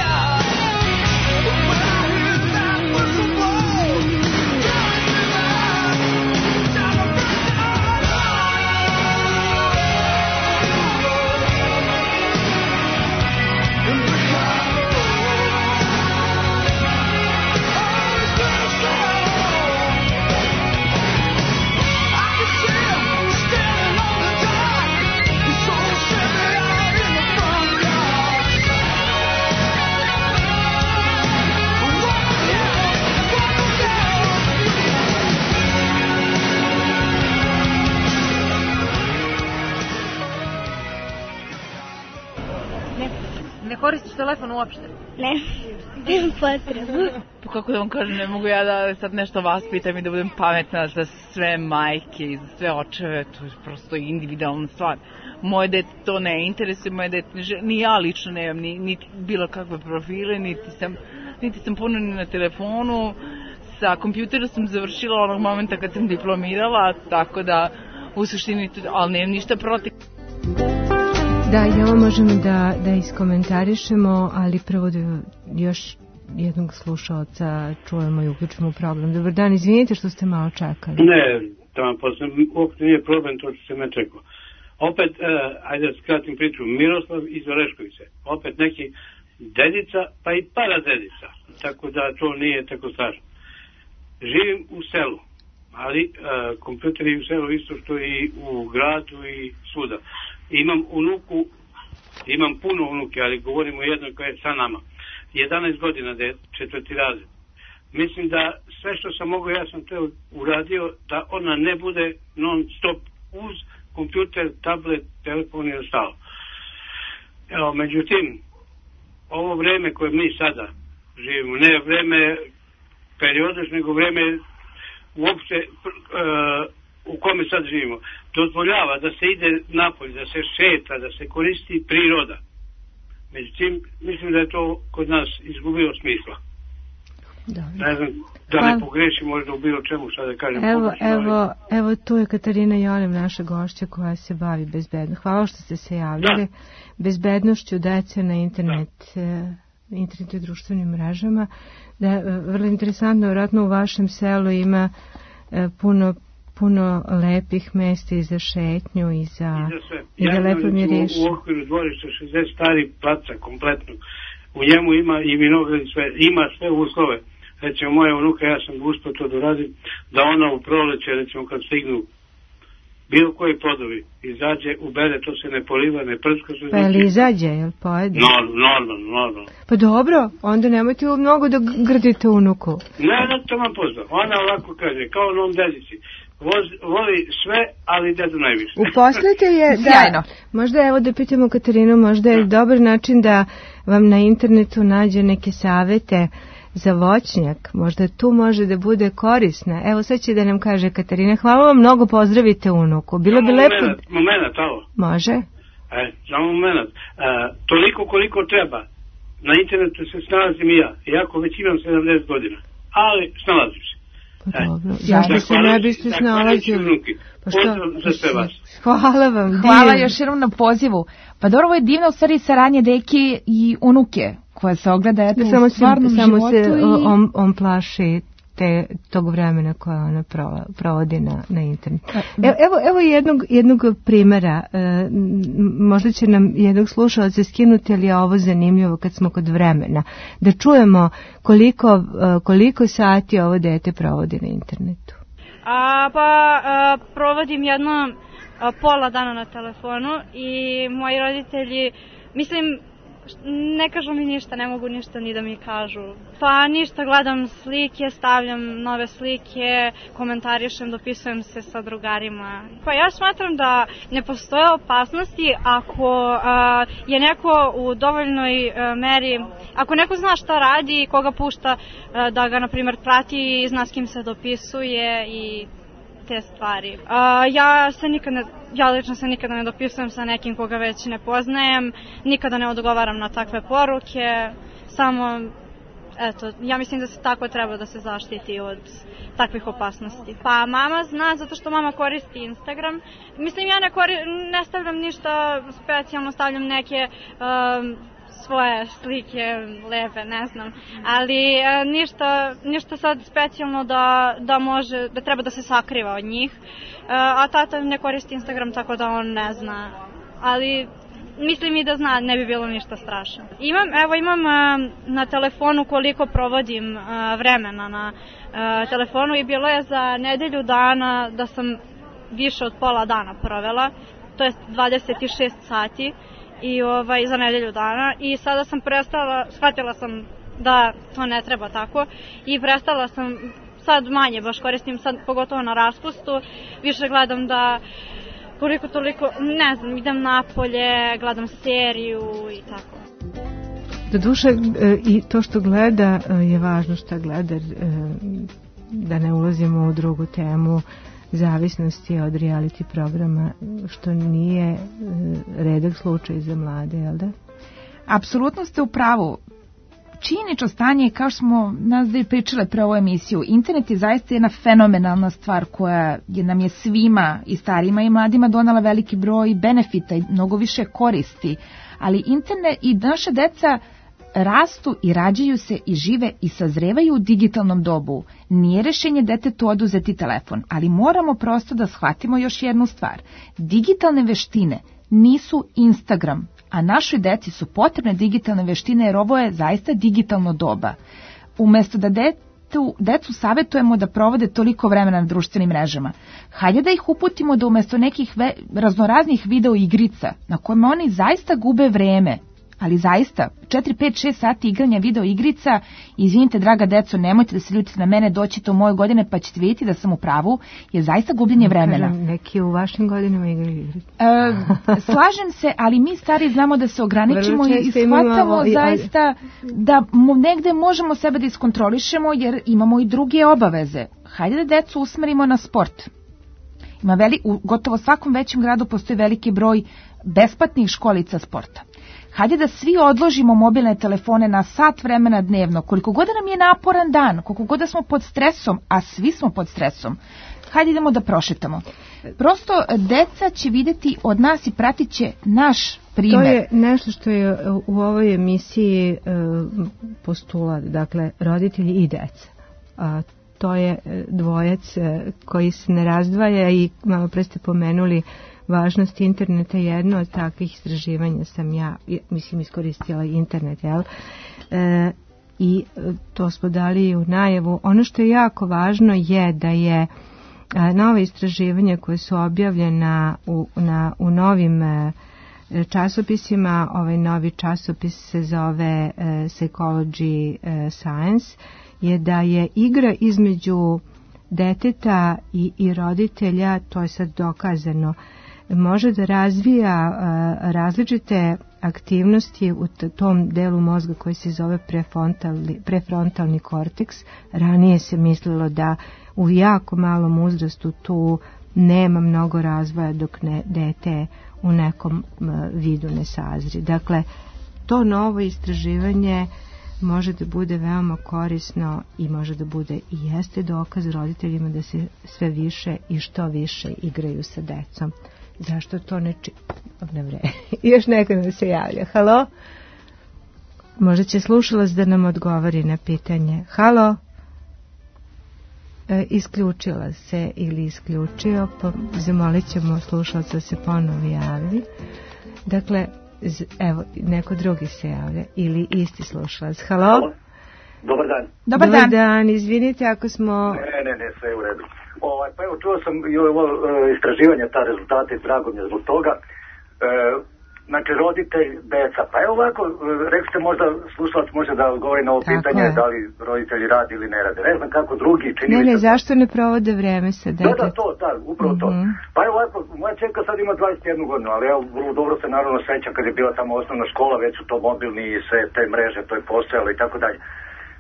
Koristiš telefon uopšte? Ne, nemam potrebu. Pa kako da vam kažem, ne mogu ja da sad nešto vas pitam i da budem pametna za sve majke i za sve očeve, to je prosto individualna stvar. Moje dete to ne interesuje, moje dete ne žele, ni ja lično nemam ni, niti bilo kakve profile, niti sam, niti sam puno ni na telefonu. Sa kompjuterom sam završila onog momenta kad sam diplomirala, tako da u suštini, ali nemam ništa protiv. Da, ja vam možemo da, da iskomentarišemo, ali prvo da još jednog slušalca čujemo i uključimo program. Dobar dan, izvinite što ste malo čekali. Ne, da vam posle, uopšte nije problem to što se me čekao. Opet, uh, ajde da skratim priču, Miroslav iz Oreškovice, opet neki dedica, pa i para dedica, tako da to nije tako strašno. Živim u selu, ali uh, kompjuter je u selu isto što i u gradu i svuda. Imam unuku, imam puno unuke, ali govorimo o jednoj koja je sa nama. jedanaest godina, da je četvrti razred. Mislim da sve što sam mogao, ja sam to uradio, da ona ne bude non stop uz kompjuter, tablet, telefon i ostalo. Evo, međutim, ovo vreme koje mi sada živimo, ne vreme periodaš, nego vreme uopšte uh, u kome sad živimo, dozvoljava da se ide napolje, da se šeta, da se koristi priroda. Međutim, mislim da je to kod nas izgubilo smisla. Dobro. Ne znam da ne pogrešim možda u bilo čemu, šta da kažem. Evo, evo, evo tu je Katarina Jolim, naša gošća koja se bavi bezbednošću. Hvala što ste se javljali. Da. Bezbednošću dece na internet, da. internet i društvenim mrežama. Da, vrlo interesantno, vjerojatno u vašem selu ima puno puno lepih mesta i za šetnju i za, I za sve. I za lepo miriš. U okviru dvorišta šezdeset stari placa kompletno. U njemu ima i vinograd i sve, ima sve uslove. Recimo moja unuka, ja sam uspio to da radim, da ona u proleće, recimo kad stignu bilo koji plodovi, izađe, ubere, to se ne poliva, ne prska se. Pa je li izađe, je li pojede? Normalno, normalno, normalno. Pa dobro, onda nemojte mnogo da grdite unuku. Ne, ne, to vam pozdrav. Ona ovako kaže, kao non dedici. Voz, voli sve, ali dedu najviše. Uposlite je, da, možda evo da pitamo Katarinu, možda je dobar način da vam na internetu nađe neke savete za voćnjak, možda tu može da bude korisna. Evo sad će da nam kaže Katarina, hvala vam mnogo, pozdravite unuku. Bilo bi lepo... Moment, moment, ovo. Može? E, samo moment. E, toliko koliko treba. Na internetu se snalazim i ja, iako već imam sedamdeset godina. Ali snalazim se. Pa dobro, zašto se ne biste snalazili? Pa što? Za sve vas. Hvala vam. Hvala još jednom na pozivu. Pa dobro, ovo je divno u stvari saradnje deke i unuke koja se ogleda eto, samo u stvarnom se, životu. Samo se i... on, on plaši te, tog vremena koje ona provodi na, na internetu. Evo, evo, evo jednog, jednog primjera. E, možda će nam jednog slušalca skinuti, ali je ovo zanimljivo kad smo kod vremena. Da čujemo koliko, koliko sati ovo dete provodi na internetu. A, pa a, provodim jedno a, pola dana na telefonu i moji roditelji, mislim, ne kažu mi ništa, ne mogu ništa ni da mi kažu. Pa ništa, gledam slike, stavljam nove slike, komentarišem, dopisujem se sa drugarima. Pa ja smatram da ne postoje opasnosti ako a, je neko u dovoljnoj a, meri, ako neko zna šta radi i koga pušta a, da ga, na primjer, prati i zna s kim se dopisuje i te stvari. A, ja se nikad ne, ja lično se nikada ne dopisujem sa nekim koga već ne poznajem, nikada ne odgovaram na takve poruke, samo, eto, ja mislim da se tako treba da se zaštiti od takvih opasnosti. Pa mama zna zato što mama koristi Instagram. Mislim, ja ne, kori, ne stavljam ništa specijalno, stavljam neke... Um, svoje slike, lepe, ne znam, ali e, ništa, ništa sad specijalno da, da može, da treba da se sakriva od njih, e, a tata ne koristi Instagram tako da on ne zna, ali mislim i da zna, ne bi bilo ništa strašno. Imam, evo imam e, na telefonu koliko provodim e, vremena na e, telefonu i bilo je za nedelju dana da sam više od pola dana provela, to je dvadeset šest sati, i ovaj za nedelju dana i sada sam prestala, shvatila sam da to ne treba tako i prestala sam, sad manje baš koristim, sad pogotovo na raspustu, više gledam da koliko toliko, ne znam, idem napolje, gledam seriju i tako. Doduše i to što gleda je važno šta gleda, da ne ulazimo u drugu temu zavisnosti od reality programa, što nije redak slučaj za mlade, jel da? Apsolutno ste u pravu. Činjenično stanje, kao što smo nas da pričale pre ovu emisiju, internet je zaista jedna fenomenalna stvar koja je, nam je svima, i starima i mladima, donala veliki broj benefita i mnogo više koristi. Ali internet i naša deca rastu i rađaju se i žive i sazrevaju u digitalnom dobu. Nije rešenje detetu oduzeti telefon, ali moramo prosto da shvatimo još jednu stvar. Digitalne veštine nisu Instagram, a našoj deci su potrebne digitalne veštine jer ovo je zaista digitalno doba. Umesto da detu, decu savjetujemo da provode toliko vremena na društvenim mrežama, hajde da ih uputimo da umesto nekih ve, raznoraznih video igrica na kojima oni zaista gube vreme, ali zaista četiri, pet, šest sati igranja video igrica, izvinite draga deco, nemojte da se ljutite na mene, doćete u moje godine pa ćete vidjeti da sam u pravu, je zaista gubljenje vremena. Neki u vašim godinama igraju igrice. E, slažem se, ali mi stari znamo da se ograničimo i shvatamo ovo, zaista da negde možemo sebe da iskontrolišemo jer imamo i druge obaveze. Hajde da decu usmerimo na sport. Ima veli, u gotovo svakom većem gradu postoji veliki broj besplatnih školica sporta. Hajde da svi odložimo mobilne telefone na sat vremena dnevno, koliko god nam je naporan dan, koliko god da smo pod stresom, a svi smo pod stresom. Hajde idemo da prošetamo. Prosto deca će vidjeti od nas i pratit će naš primjer. To je nešto što je u ovoj emisiji e, postulat, dakle roditelji i deca. A to je dvojac koji se ne razdvaja i malo pre ste pomenuli važnost interneta. Jedno od takvih istraživanja sam ja, mislim, iskoristila internet, jel? E, i to smo dali u najavu. Ono što je jako važno je da je nova istraživanja koje su objavljena u, na, u novim časopisima, ovaj novi časopis se zove Psychology Science, je da je igra između deteta i, i roditelja, to je sad dokazano, može da razvija uh, različite aktivnosti u t- tom delu mozga koji se zove prefrontalni, prefrontalni korteks. Ranije se mislilo da u jako malom uzrastu tu nema mnogo razvoja dok ne, dete u nekom uh, vidu ne sazri. Dakle, to novo istraživanje može da bude veoma korisno i može da bude i jeste dokaz roditeljima da se sve više i što više igraju sa decom. Zašto to ne či... Ne vre. Još neko nam se javlja. Halo? Možda će slušalac da nam odgovori na pitanje. Halo? E, isključila se ili isključio, pa zamolit ćemo slušalca da se ponovo javi. Dakle, z, evo, neko drugi se javlja ili isti slušalac. Halo? Halo? Dobar dan. Dobar, Dobar dan. dan. Izvinite ako smo... Ne, ne, ne, sve u redu. Ovaj, pa evo, čuo sam i ovo e, istraživanje, ta rezultate, drago mi je zbog toga. E, znači, roditelj, deca. Pa evo ovako, e, rekli ste možda, slušalac može da govori na ovo Tako pitanje, je. Da li roditelji radi ili ne rade. Ne znam kako drugi čini. Ne, ne, to... zašto ne provode vreme sa detetom? Da, da, to, da, upravo mm-hmm. to. Pa evo ovako, moja čerka sad ima dvadeset jednu godinu, ali evo, vrlo dobro se naravno sećam kad je bila tamo osnovna škola, već su to mobilni i sve te mreže, to je postojalo i tako dalje.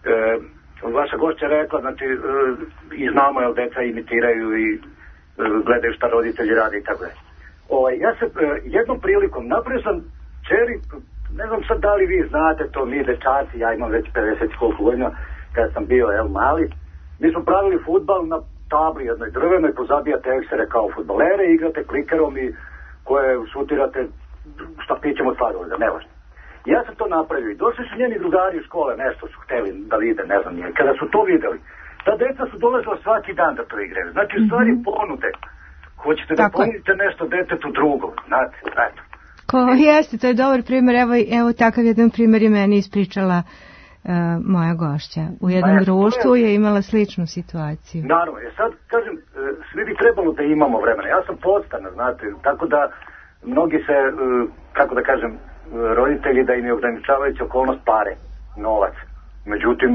E, Vaša gošća je rekla, znači, e, i znamo, jel, deca imitiraju i e, gledaju šta roditelji rade i tako dalje. Ovaj, ja se e, jednom prilikom napravio sam čeri, ne znam sad da li vi znate to, mi dečaci, ja imam već pedeset koliko godina, kada sam bio, jel, mali, mi smo pravili fudbal na tabli jednoj drvenoj, pozabijate eksere kao fudbalere, igrate klikerom i koje šutirate štapićem od sladoleda, nevažno. Ja sam to napravio i došli su njeni drugari iz škole, nešto su hteli da vide, ne znam nije. Kada su to videli, ta deca su dolazila svaki dan da to igraju. Znači, u stvari ponude. Hoćete da ponudite nešto detetu drugo, znate, eto. Ko jeste, to je dobar primjer, evo, evo takav jedan primjer je meni ispričala uh, moja gošća. U jednom društvu je imala sličnu situaciju. Naravno, je sad, kažem, svi bi trebalo da imamo vremena. Ja sam podstana, znate, tako da mnogi se, uh, kako da kažem, roditelji da im je ograničavajuća okolnost pare, novac. Međutim,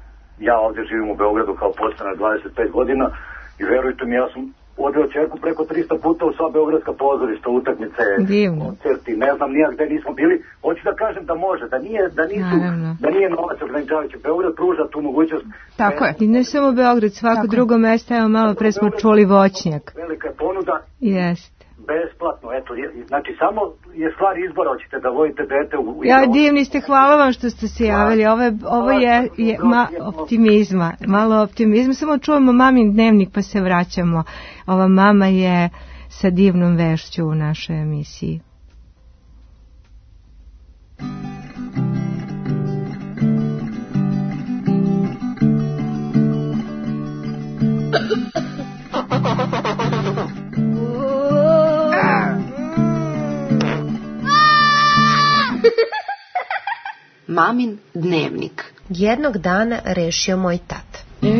ja ovdje živim u Beogradu kao podstanar dvadeset pet godina i verujte mi, ja sam odveo čerku preko trista puta u sva beogradska pozorišta, utakmice, koncerti, ne znam nijak gde nismo bili. Hoću da kažem da može, da nije, da nisu, da nije novac ograničavajući. Beograd pruža tu mogućnost. Tako je. I ne samo Beograd, svako Tako. drugo mesto, evo malo pre smo čuli Voćnjak. Velika je ponuda. Jeste. Besplatno, eto, znači samo je stvar izbora, hoćete da vodite dete u... Ja, divni ste, hvala vam što ste se javili, ovo je, ovo je, je ma, optimizma, malo optimizma, samo čujemo mamin dnevnik pa se vraćamo. Ova mama je sa divnom vešću u našoj emisiji. Mamin dnevnik. Jednog dana rešio moj tata.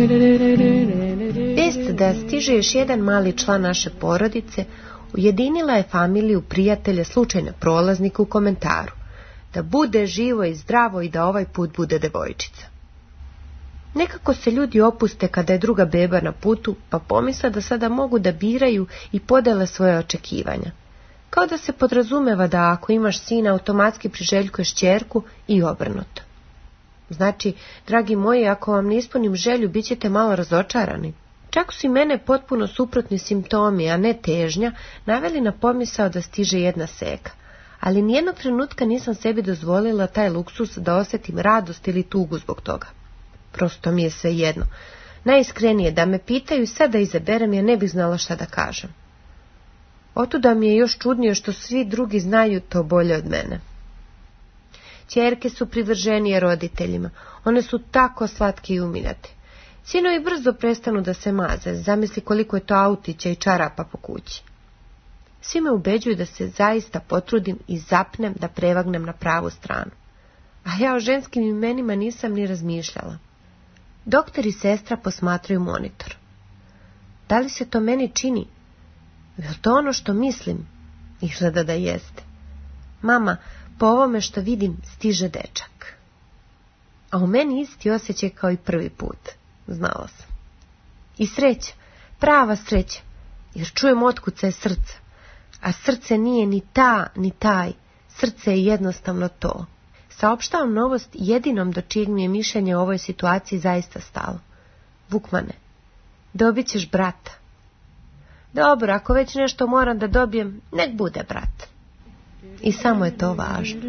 Vest da stiže još jedan mali član naše porodice ujedinila je familiju, prijatelje, slučajne prolaznike u komentaru. da bude živo i zdravo i da ovaj put bude devojčica. Nekako se ljudi opuste kada je druga beba na putu, pa pomisle da sada mogu da biraju i podele svoje očekivanja. Kao da se podrazumeva da ako imaš sina, automatski priželjkuješ ćerku i obrnuto. Znači, dragi moji, ako vam ne ispunim želju, bit ćete malo razočarani. Čak su i mene potpuno suprotni simptomi, a ne težnja, naveli na pomisao da stiže jedna seka. Ali nijednog trenutka nisam sebi dozvolila taj luksus da osjetim radost ili tugu zbog toga. Prosto mi je sve jedno. Najiskrenije da me pitaju, sad da izaberem, ja ne bih znala šta da kažem. Otuda mi je još čudnije što svi drugi znaju to bolje od mene. Ćerke su privrženije roditeljima. One su tako slatke i umiljate. Sinovi brzo prestanu da se maze. Zamisli koliko je to autića i čarapa po kući. Svi me ubeđuju da se zaista potrudim i zapnem da prevagnem na pravu stranu. A ja o ženskim imenima nisam ni razmišljala. Doktor i sestra posmatraju monitor. Da li se to meni čini? Je li to ono što mislim? Izgleda da jeste. Mama, po ovome što vidim, stiže dečak. A u meni isti osjećaj kao i prvi put. Znala sam. I sreća, prava sreća, jer čujem otkucaje srca. A srce nije ni ta, ni taj. Srce je jednostavno to. Saopštavam novost jedinom do čijeg mi je mišljenje o ovoj situaciji zaista stalo. Vukmane, dobit ćeš brata. Dobro, ako već nešto moram da dobijem, nek bude brat. I samo je to važno.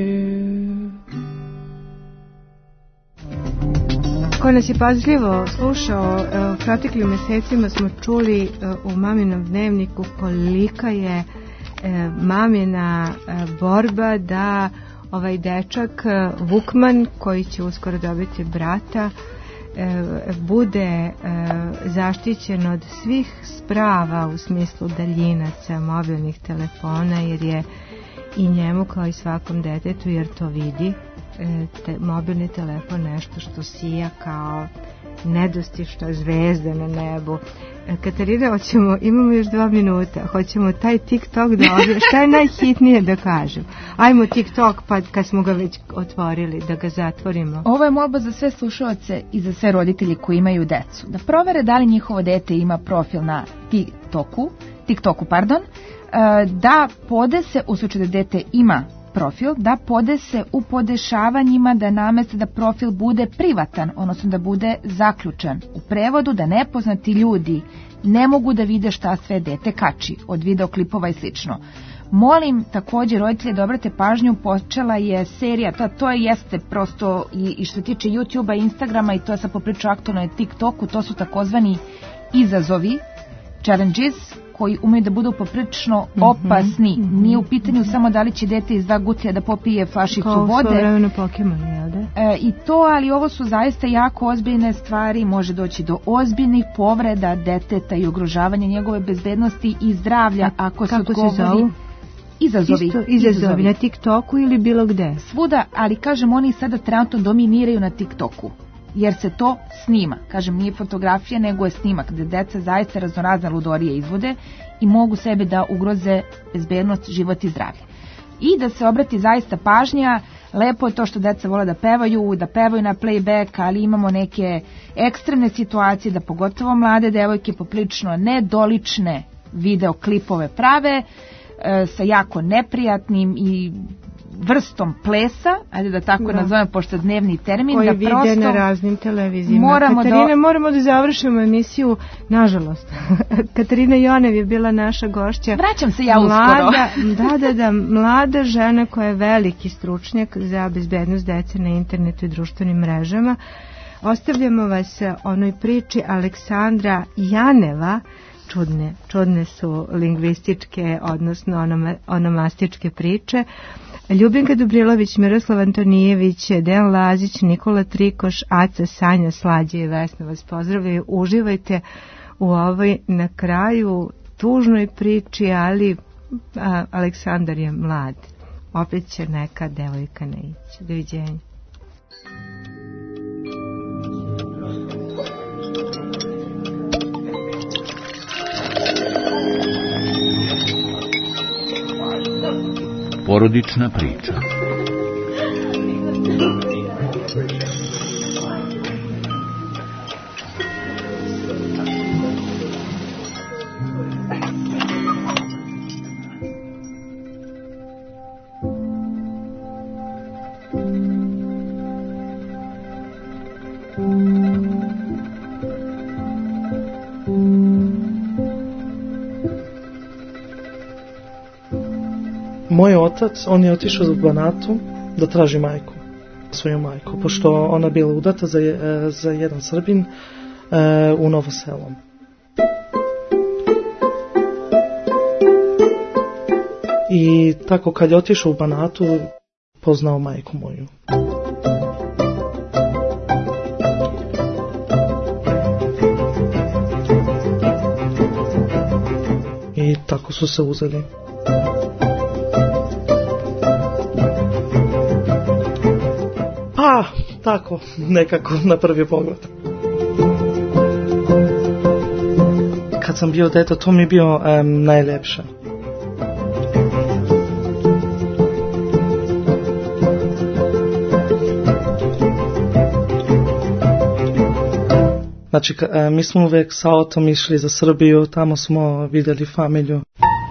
Ko nas je pažljivo slušao, u proteklim mjesecima smo čuli u maminom dnevniku kolika je mamina borba da ovaj dečak Vukman, koji će uskoro dobiti brata, bude zaštićen od svih sprava u smislu daljinaca, mobilnih telefona, jer je i njemu kao i svakom detetu, jer to vidi, te, mobilni telefon nešto što sija kao nedostižna zvezda na nebu. Katarina, hoćemo, imamo još dva minuta, hoćemo taj TikTok da ovdje, šta je najhitnije da kažem? Ajmo TikTok, pa kad smo ga već otvorili, da ga zatvorimo. Ovo je molba za sve slušaoce i za sve roditelji koji imaju decu, da provere da li njihovo dete ima profil na TikToku, TikToku, pardon, da podese, u slučaju da dete ima profil, da podese u podešavanjima, da nameste da profil bude privatan, odnosno da bude zaključen. U prevodu da nepoznati ljudi ne mogu da vide šta sve dete kači, od videoklipova i slično. Molim također roditelje da obrate pažnju, počela je serija, to, to je jeste prosto i, i što se tiče YouTube-a, Instagrama i to je sad popriča aktualno na TikToku, to su takozvani izazovi, challenges, koji umeju da budu poprilično opasni. Mm-hmm. Nije u pitanju samo da li će dete iz dva gutlja da popije flašicu kao vode. Kao svojevremeno Pokemon, jel da? E, I to, ali ovo su zaista jako ozbiljne stvari, može doći do ozbiljnih povreda deteta i ugrožavanja njegove bezbednosti i zdravlja. A ako kako se odgovori... se zovu? Izazovi. Isto, izazovi. Izazovi na TikToku ili bilo gde? Svuda, ali kažem, oni sada trenutno dominiraju na TikToku, jer se to snima. Kažem, nije fotografija, nego je snimak, gde deca zaista raznorazne ludorije izvode i mogu sebe da ugroze bezbednost, život i zdravlje. I da se obrati zaista pažnja, lepo je to što deca vole da pevaju, da pevaju na playback, ali imamo neke ekstremne situacije da pogotovo mlade devojke poprilično nedolične videoklipove prave, e, sa jako neprijatnim i vrstom plesa, ajde da tako da. nazovem, pošto je dnevni termin, koji da vide prosto na raznim televizijama. Moramo Katarina, da... moramo da završimo emisiju, nažalost. Katarina Jonev je bila naša gošća. Vraćam se ja mlada, uskoro. da, da, da, mlada žena koja je veliki stručnjak za bezbednost dece na internetu i društvenim mrežama. Ostavljamo vas onoj priči Aleksandra Janeva, čudne, čudne su lingvističke, odnosno onoma, onomastičke priče. Ljubinka Dubrilović, Miroslav Antonijević, Dejan Lazić, Nikola Trikoš, Aca, Sanja, Slađe i Vesna vas pozdravljaju. Uživajte u ovoj na kraju tužnoj priči, ali a, Aleksandar je mlad. Opet će neka devojka ne ići. Doviđenja. Porodična priča. Moj otac, on je otišao u Banatu da traži majku, svoju majku, pošto ona bila udata za, za jedan Srbin e, u Novo Selo. I tako kad je otišao u Banatu, poznao majku moju. I tako su se uzeli. Pa, tako, nekako na prvi pogled. Kad sam bio dete, to mi je bio um, najljepše. Znači, um, mi smo uvek sa autom išli za Srbiju, tamo smo vidjeli familiju.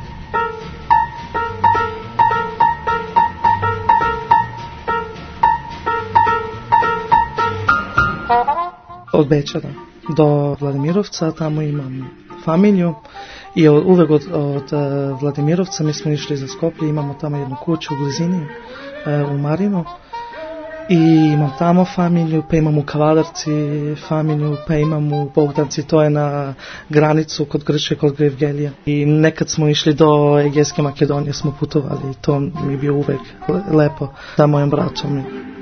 Od Bečara do Vladimirovca, tamo imam familiju i uvek od, od Vladimirovca mi smo išli za Skoplje, imamo tamo jednu kuću u blizini, u Marinu, i imam tamo familiju, pa imam u Kavadarci familiju, pa imam u Bogdanci, to je na granicu kod Grčke, kod Grevgelija. I nekad smo išli do Egejske Makedonije, smo putovali, to mi je bio uvek lepo sa mojim bratom.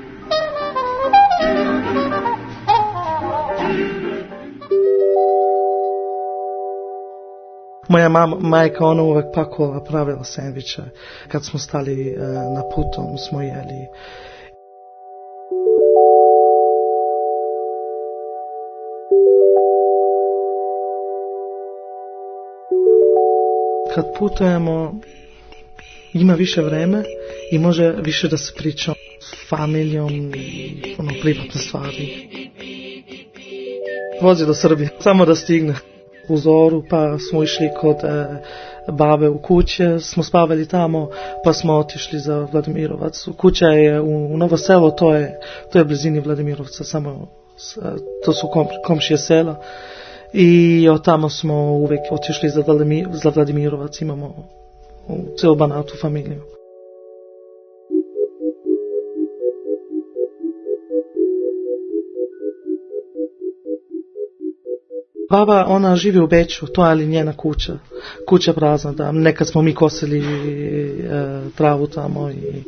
Moja mama, majka, ona uvek pakovala, pravila sendviče. Kad smo stali e, na putom, smo jeli. Kad putujemo, ima više vreme i može više da se priča s familijom i ono, privatne stvari. Vozi do Srbije, samo da stigne. U zoru, pa smo išli kod e, babe u kuće, smo spavali tamo, pa smo otišli za Vladimirovac. Kuća je u, u Novo Selo, to je, to je blizini Vladimirovca, samo to su kom, komšije sela. I od tamo smo uvek otišli za, Vladimir, za Vladimirovac, imamo u celu Banatu familiju. Baba, ona živi u Beču, to je ali njena kuća, kuća prazna, da, nekad smo mi kosili e, travu tamo. I...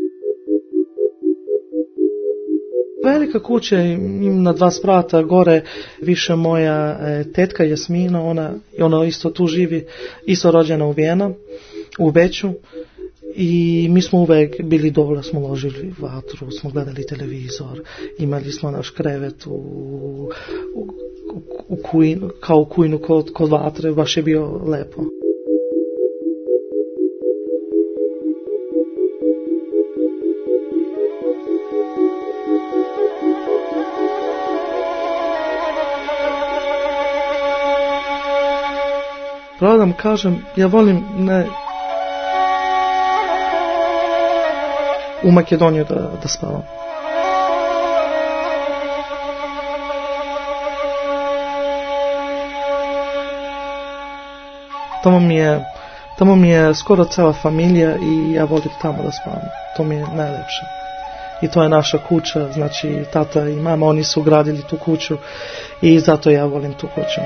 Velika kuća, im na dva sprata, gore više moja e, tetka Jasmina, ona, ona isto tu živi, isto rođena u Vijena, u Beču. I mi smo uvek bili dole, smo ložili vatru, smo gledali televizor, imali smo naš krevet u, u, u kujnu, kao u kujnu kod, kod vatre, baš je bio lepo. Pravo da vam kažem, ja volim ne... u Makedoniju da, da spavam. Tamo mi je, tamo mi je skoro cela familija i ja volim tamo da spavam. To mi je najlepše. I to je naša kuća, znači tata i mama, oni su gradili tu kuću i zato ja volim tu kuću.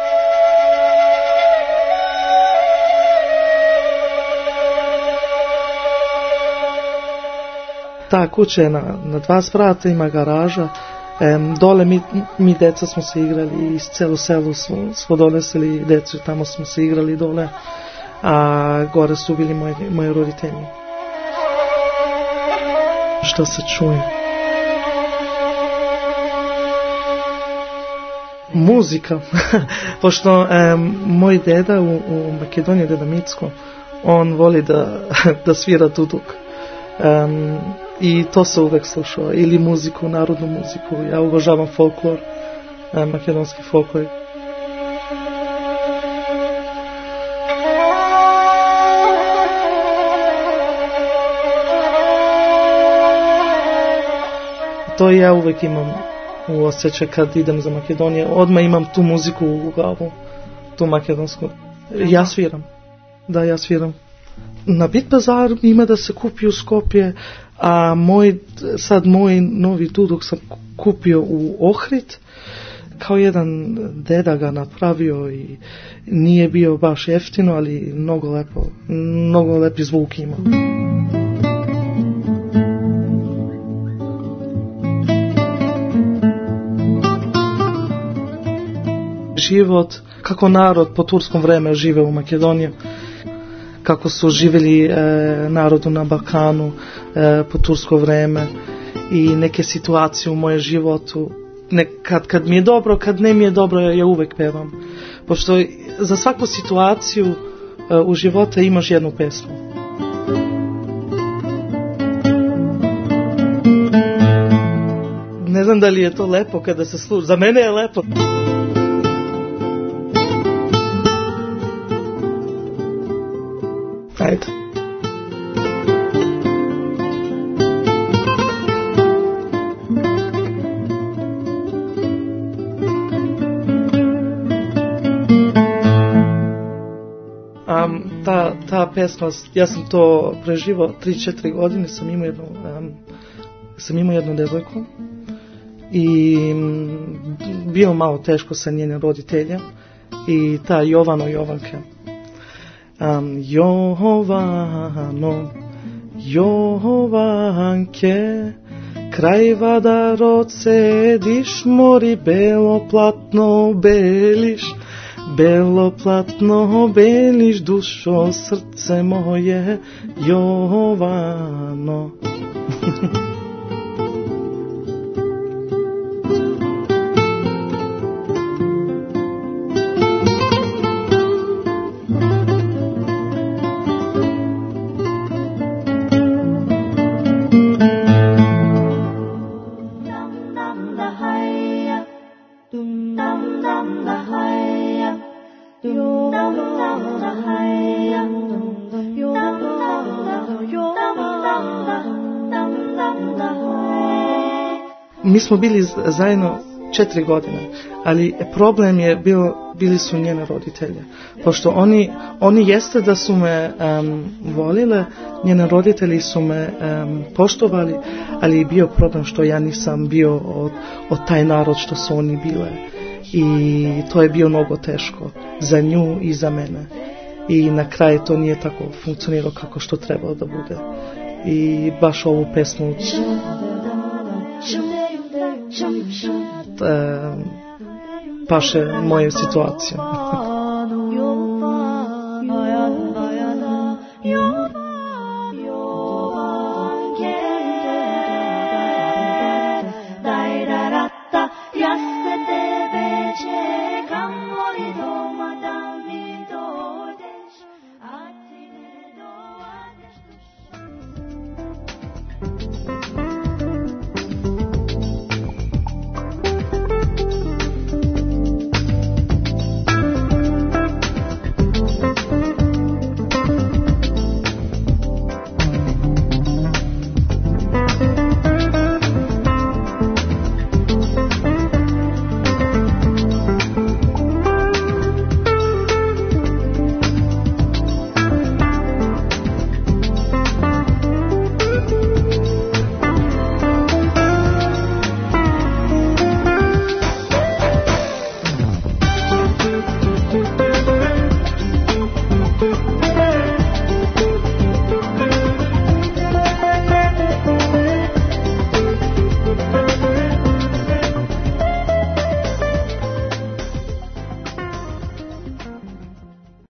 Ta kuća je na, na dva sprata, ima garaža, e, dole mi, mi deca smo se igrali, iz celu selu smo, smo donesili decu, tamo smo se igrali dole, a gore su bili moji, moji roditelji. Što se čuje? Muzika, pošto e, moj deda u, u Makedoniji, deda Micko, on voli da, da svira duduk. Um, I to se uvek slušao, ili muziku, narodnu muziku. Ja obožavam folklor, eh, makedonski folklor. To ja uvek imam u osjećaj kad idem za Makedoniju. Odmah imam tu muziku u glavu, tu makedonsku. Ja sviram. Da, ja sviram. Na Bit Bazar ima da se kupi u Skopje, a moj, sad moj novi duduk sam kupio u Ohrid. Kao jedan deda ga napravio i nije bio baš jeftino, ali mnogo lepo, mnogo lepi zvuk ima. Život, kako narod po turskom vreme žive u Makedoniji, kako su živjeli e, narodu na Balkanu e, po tursko vreme i neke situacije u mojem životu. Kad, kad mi je dobro, kad ne mi je dobro, ja uvek pevam. Pošto za svaku situaciju uh, u života imaš jednu pesmu. Ne znam da li je to lepo kada se sluša. Za mene je lepo. Ajde. Um, ta, ta pesma, ja sam to preživao tri četiri godine, sam imao jednu, um, sam imao jednu devojku i um, bio malo teško sa njene roditelja i ta Jovano Jovanka. Um, Jovano, Jovanke, kraj Vadaro sediš, mori belo platno beliš, belo platno beliš, dušo, srce moje, Jovano. Mi smo bili zajedno četiri godine, ali problem je bio, bili su njene roditelje. Pošto oni, oni jeste da su me um, volile, njene roditelji su me um, poštovali, ali je bio problem što ja nisam bio od, od taj narod što su oni bile. I to je bio mnogo teško za nju i za mene. I na kraju to nije tako funkcioniralo kako što trebalo da bude. I baš ovu pesmu e, paše moju situaciju.